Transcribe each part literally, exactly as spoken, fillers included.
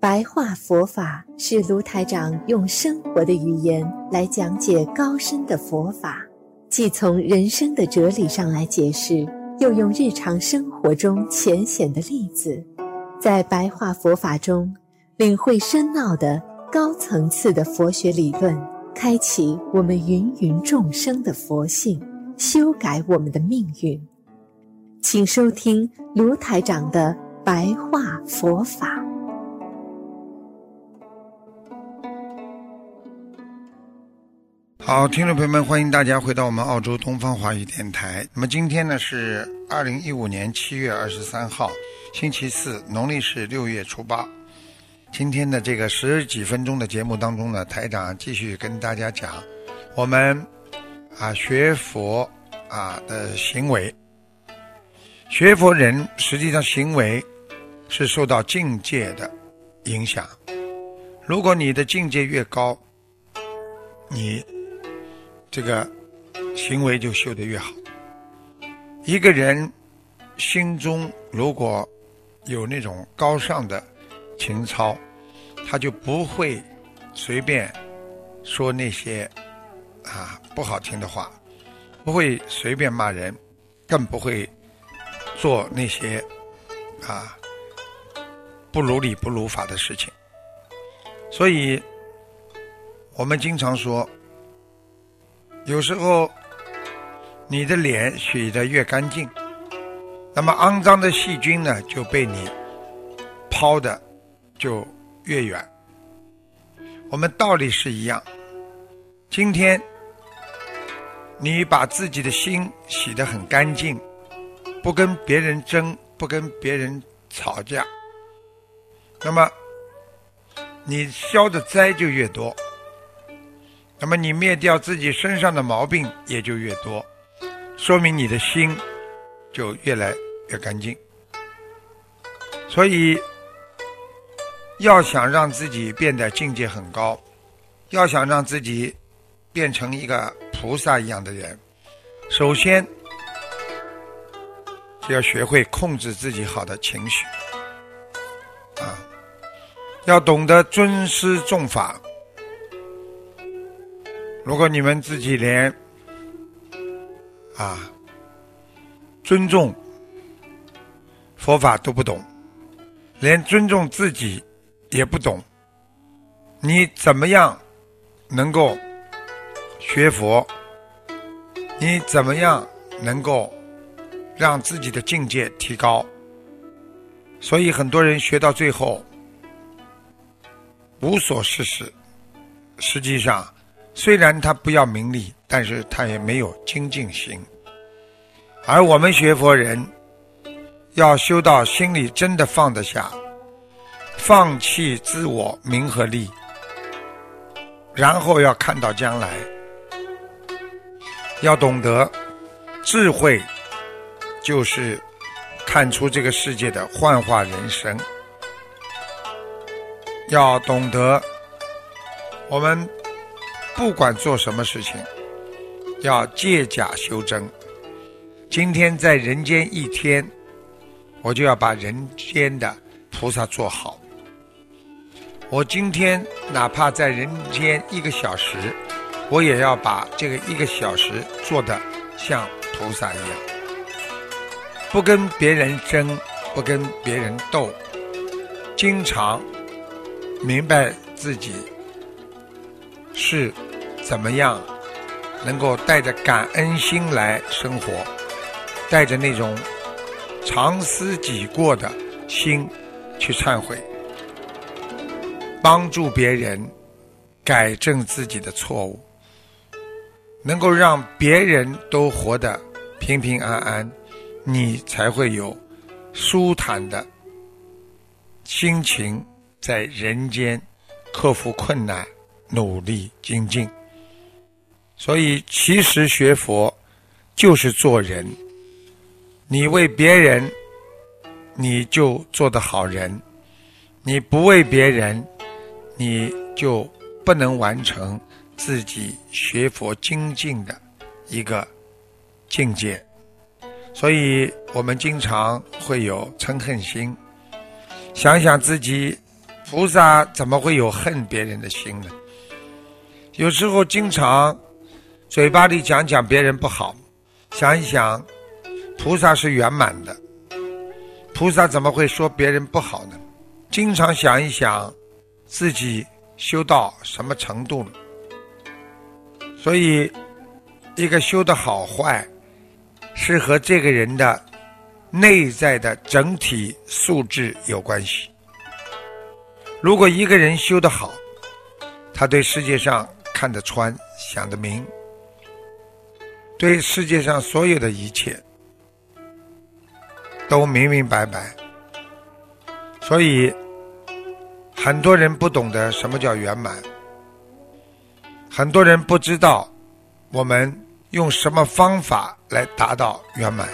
白话佛法是卢台长用生活的语言来讲解高深的佛法，既从人生的哲理上来解释，又用日常生活中浅显的例子，在白话佛法中领会深奥的高层次的佛学理论，开启我们芸芸众生的佛性，修改我们的命运。请收听卢台长的白话佛法。 好，听众朋友们，欢迎大家回到我们澳洲东方华语电台。那么今天呢是二零一五年七月二十三号，星期四，农历是六月初八。今天的这个十几分钟的节目当中呢，台长继续跟大家讲我们啊学佛啊的行为。学佛人实际上行为是受到境界的影响，如果你的境界越高，你这个行为就修得越好。一个人心中如果有那种高尚的情操，他就不会随便说那些啊不好听的话，不会随便骂人，更不会做那些啊不如理不如法的事情。所以我们经常说，有时候你的脸洗得越干净，那么肮脏的细菌呢就被你抛的就越远。我们道理是一样，今天你把自己的心洗得很干净，不跟别人争，不跟别人吵架，那么你消的灾就越多，那么你灭掉自己身上的毛病也就越多，说明你的心就越来越干净。所以要想让自己变得境界很高，要想让自己变成一个菩萨一样的人，首先就要学会控制自己好的情绪啊，要懂得尊师重法。如果你们自己连啊尊重佛法都不懂，连尊重自己也不懂，你怎么样能够学佛？你怎么样能够让自己的境界提高？所以很多人学到最后无所事事，实际上虽然他不要名利，但是他也没有精进心。而我们学佛人要修到心里真的放得下，放弃自我名和利，然后要看到将来，要懂得智慧就是看出这个世界的幻化人生，要懂得我们不管做什么事情要借假修真。今天在人间一天，我就要把人间的菩萨做好。我今天哪怕在人间一个小时，我也要把这个一个小时做得像菩萨一样，不跟别人争，不跟别人斗，经常明白自己是怎么样能够带着感恩心来生活，带着那种常思己过的心去忏悔，帮助别人改正自己的错误，能够让别人都活得平平安安，你才会有舒坦的心情在人间克服困难，努力精进。所以其实学佛就是做人，你为别人你就做得好人，你不为别人你就不能完成自己学佛精进的一个境界。所以我们经常会有嗔恨心，想想自己菩萨怎么会有恨别人的心呢？有时候经常嘴巴里讲讲别人不好，想一想，菩萨是圆满的，菩萨怎么会说别人不好呢？经常想一想自己修到什么程度了。所以一个修的好坏是和这个人的内在的整体素质有关系。如果一个人修得好，他对世界上看得穿，想得明，对世界上所有的一切都明明白白。所以很多人不懂得什么叫圆满，很多人不知道我们用什么方法来达到圆满。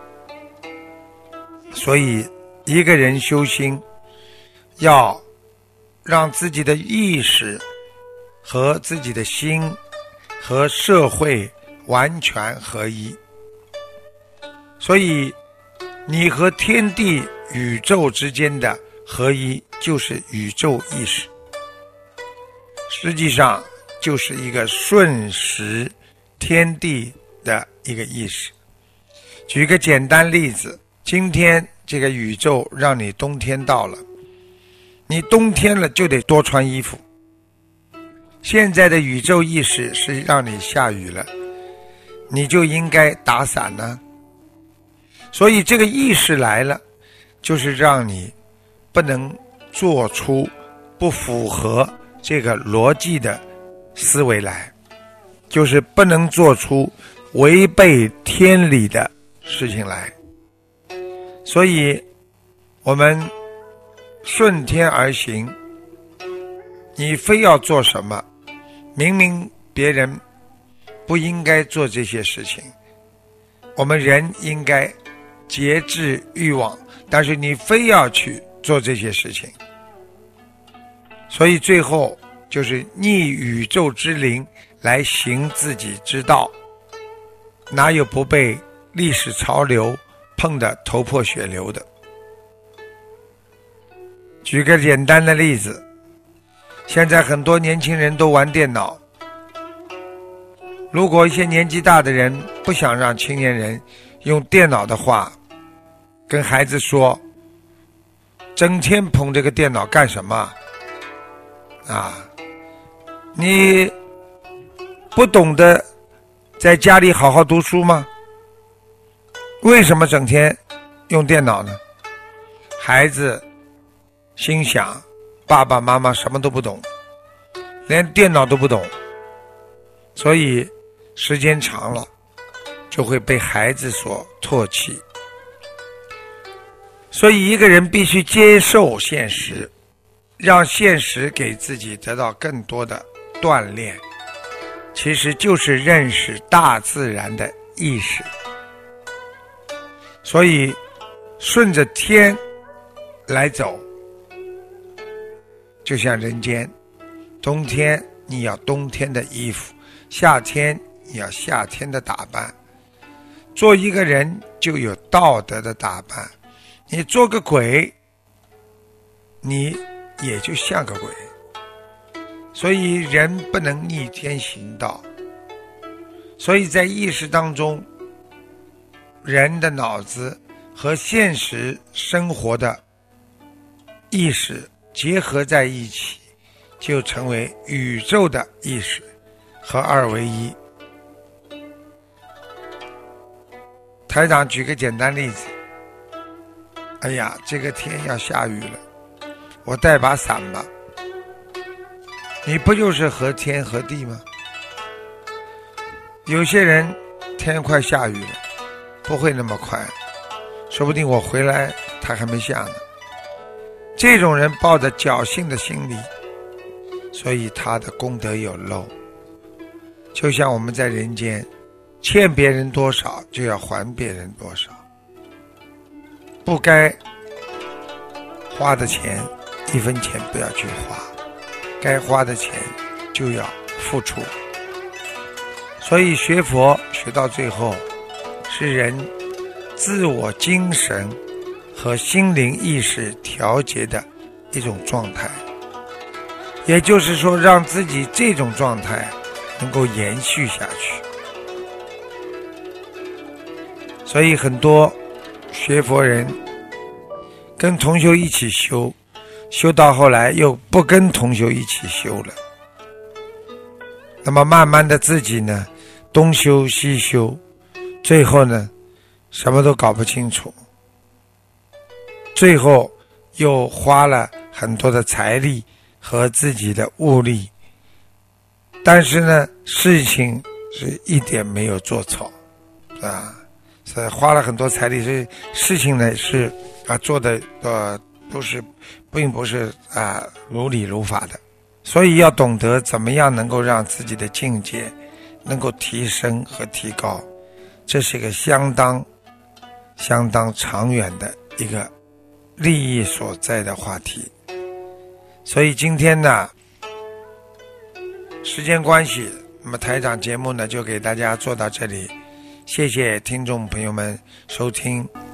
所以一个人修心，要让自己的意识和自己的心和社会完全合一。所以你和天地宇宙之间的合一就是宇宙意识，实际上就是一个顺时天地的一个意识。举个简单例子，今天这个宇宙让你冬天到了，你冬天了就得多穿衣服。现在的宇宙意识是让你下雨了，你就应该打伞呢。所以这个意识来了，就是让你不能做出不符合这个逻辑的思维来，就是不能做出违背天理的事情来。所以我们顺天而行，你非要做什么，明明别人不应该做这些事情，我们人应该节制欲望，但是你非要去做这些事情，所以最后就是逆宇宙之灵来行自己之道，哪有不被历史潮流碰得头破血流的？举个简单的例子，现在很多年轻人都玩电脑，如果一些年纪大的人不想让青年人用电脑的话，跟孩子说，整天捧这个电脑干什么啊？你不懂得在家里好好读书吗？为什么整天用电脑呢？孩子心想，爸爸妈妈什么都不懂，连电脑都不懂，所以时间长了就会被孩子所唾弃。所以一个人必须接受现实，让现实给自己得到更多的锻炼，其实就是认识大自然的意识。所以顺着天来走，就像人间，冬天你要冬天的衣服，夏天你要夏天的打扮。做一个人就有道德的打扮，你做个鬼，你也就像个鬼。所以人不能逆天行道，所以在意识当中，人的脑子和现实生活的意识结合在一起，就成为宇宙的意识，合二为一。台长举个简单例子，哎呀，这个天要下雨了，我带把伞吧。你不就是和天和地吗？有些人天快下雨了，不会那么快，说不定我回来它还没下呢。这种人抱着侥幸的心理，所以他的功德有漏。就像我们在人间，欠别人多少就要还别人多少，不该花的钱一分钱不要去花，该花的钱就要付出。所以学佛学到最后，是人自我精神和心灵意识调节的一种状态，也就是说让自己这种状态能够延续下去。所以很多学佛人跟同修一起修，修到后来又不跟同修一起修了，那么慢慢的自己呢东修西修，最后呢什么都搞不清楚，最后又花了很多的财力和自己的物力，但是呢事情是一点没有做错啊，是花了很多财力，是事情呢是啊做的呃都是并不是啊如理如法的。所以要懂得怎么样能够让自己的境界能够提升和提高，这是一个相当相当长远的一个利益所在的话题。所以今天呢时间关系，那么台长节目呢就给大家做到这里，谢谢听众朋友们收听。